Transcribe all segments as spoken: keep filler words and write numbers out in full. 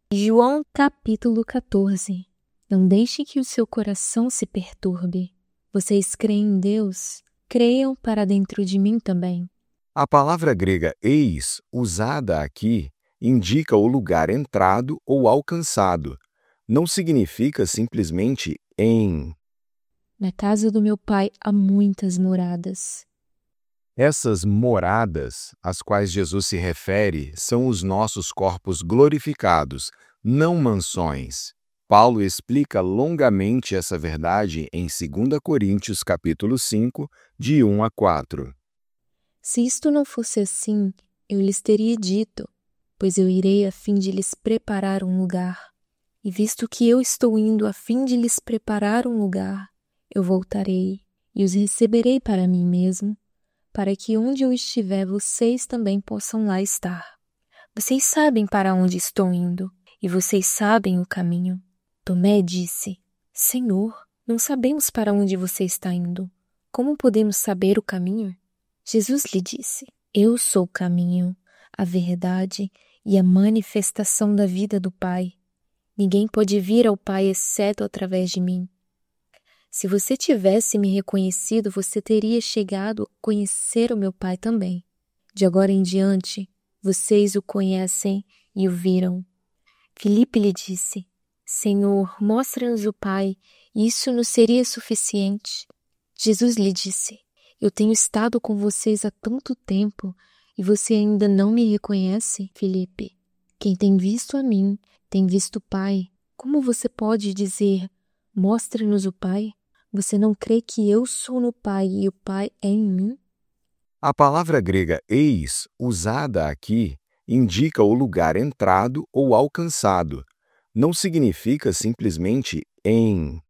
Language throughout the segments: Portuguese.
João capítulo quatorze. Não deixe que o seu coração se perturbe. Vocês creem em Deus? Creiam para dentro de mim também. A palavra grega eis, usada aqui, indica o lugar entrado ou alcançado. Não significa simplesmente em. Na casa do meu pai há muitas moradas. Essas moradas, às quais Jesus se refere, são os nossos corpos glorificados, não mansões. Paulo explica longamente essa verdade em dois Coríntios capítulo cinco, de um a quatro. Se isto não fosse assim, eu lhes teria dito, pois eu irei a fim de lhes preparar um lugar. E visto que eu estou indo a fim de lhes preparar um lugar, eu voltarei e os receberei para mim mesmo, para que onde eu estiver vocês também possam lá estar. Vocês sabem para onde estou indo, e vocês sabem o caminho. Tomé disse: Senhor, não sabemos para onde você está indo. Como podemos saber o caminho? Jesus lhe disse: Eu sou o caminho, a verdade e a manifestação da vida do Pai. Ninguém pode vir ao Pai exceto através de mim. Se você tivesse me reconhecido, você teria chegado a conhecer o meu Pai também. De agora em diante, vocês o conhecem e o viram. Filipe lhe disse: Senhor, mostra-nos o Pai, e isso nos seria suficiente. Jesus lhe disse: Eu tenho estado com vocês há tanto tempo, e você ainda não me reconhece, Filipe? Quem tem visto a mim, tem visto o Pai. Como você pode dizer, mostre-nos o Pai? Você não crê que eu sou no Pai e o Pai é em mim? A palavra grega eis, usada aqui, indica o lugar entrado ou alcançado. Não significa simplesmente em.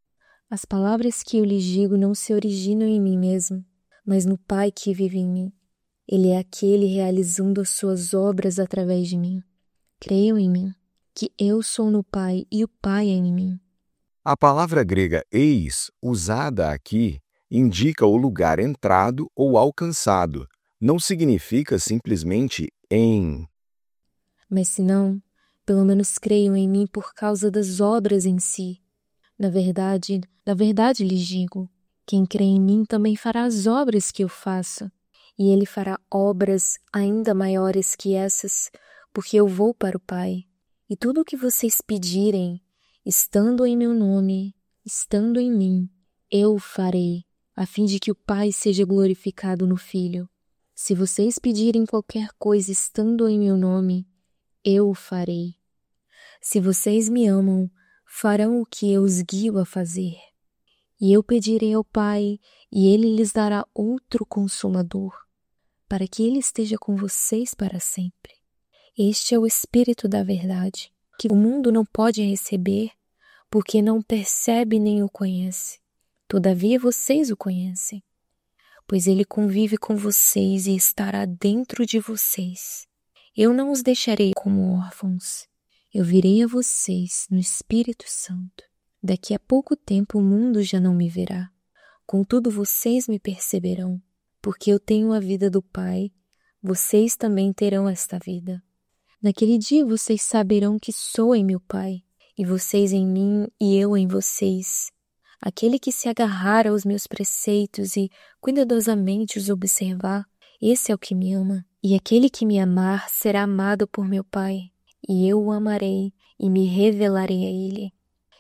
As palavras que eu lhes digo não se originam em mim mesmo, mas no Pai que vive em mim. Ele é aquele realizando as suas obras através de mim. Creiam em mim, que eu sou no Pai e o Pai é em mim. A palavra grega eis, usada aqui, indica o lugar entrado ou alcançado. Não significa simplesmente em. Mas se não, pelo menos creiam em mim por causa das obras em si. Na verdade, na verdade lhes digo, quem crê em mim também fará as obras que eu faço, e ele fará obras ainda maiores que essas, porque eu vou para o Pai. E tudo o que vocês pedirem, estando em meu nome, estando em mim, eu o farei, a fim de que o Pai seja glorificado no Filho. Se vocês pedirem qualquer coisa estando em meu nome, eu o farei. Se vocês me amam, farão o que eu os guio a fazer. E eu pedirei ao Pai, e Ele lhes dará outro Consolador, para que Ele esteja com vocês para sempre. Este é o Espírito da verdade, que o mundo não pode receber, porque não percebe nem o conhece. Todavia vocês o conhecem, pois Ele convive com vocês e estará dentro de vocês. Eu não os deixarei como órfãos. Eu virei a vocês no Espírito Santo. Daqui a pouco tempo o mundo já não me verá. Contudo, vocês me perceberão, porque eu tenho a vida do Pai. Vocês também terão esta vida. Naquele dia vocês saberão que sou em meu Pai, e vocês em mim e eu em vocês. Aquele que se agarrar aos meus preceitos e cuidadosamente os observar, esse é o que me ama. E aquele que me amar será amado por meu Pai, e eu o amarei e me revelarei a ele.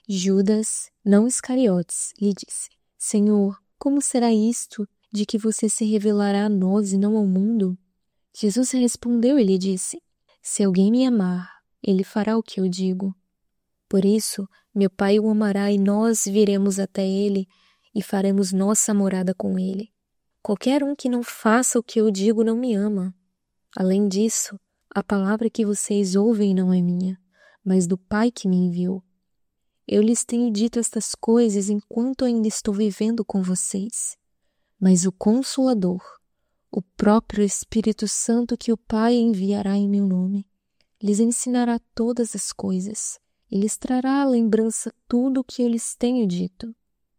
Judas, não Iscariotes, lhe disse: Senhor, como será isto de que você se revelará a nós e não ao mundo? Jesus respondeu e lhe disse: Se alguém me amar, ele fará o que eu digo. Por isso, meu Pai o amará e nós viremos até ele e faremos nossa morada com ele. Qualquer um que não faça o que eu digo não me ama. Além disso, a palavra que vocês ouvem não é minha, mas do Pai que me enviou. Eu lhes tenho dito estas coisas enquanto ainda estou vivendo com vocês. Mas o Consolador, o próprio Espírito Santo que o Pai enviará em meu nome, lhes ensinará todas as coisas e lhes trará à lembrança tudo o que eu lhes tenho dito.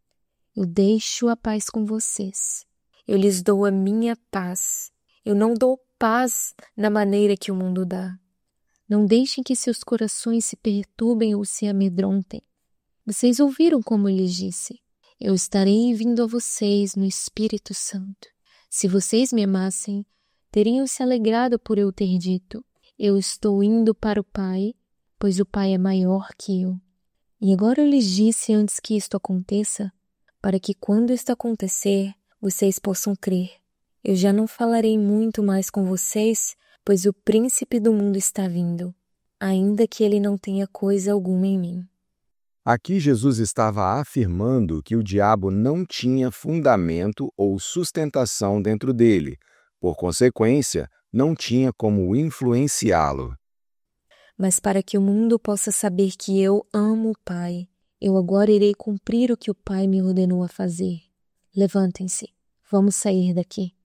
Eu deixo a paz com vocês. Eu lhes dou a minha paz. Eu não dou paz na maneira que o mundo dá. Não deixem que seus corações se perturbem ou se amedrontem. Vocês ouviram como eu lhes disse: eu estarei vindo a vocês no Espírito Santo. Se vocês me amassem, teriam se alegrado por eu ter dito: eu estou indo para o Pai, pois o Pai é maior que eu. E agora eu lhes disse antes que isto aconteça, para que quando isto acontecer, vocês possam crer. Eu já não falarei muito mais com vocês, pois o príncipe do mundo está vindo, ainda que ele não tenha coisa alguma em mim. Aqui Jesus estava afirmando que o diabo não tinha fundamento ou sustentação dentro dele, por consequência, não tinha como influenciá-lo. Mas para que o mundo possa saber que eu amo o Pai, eu agora irei cumprir o que o Pai me ordenou a fazer. Levantem-se, vamos sair daqui.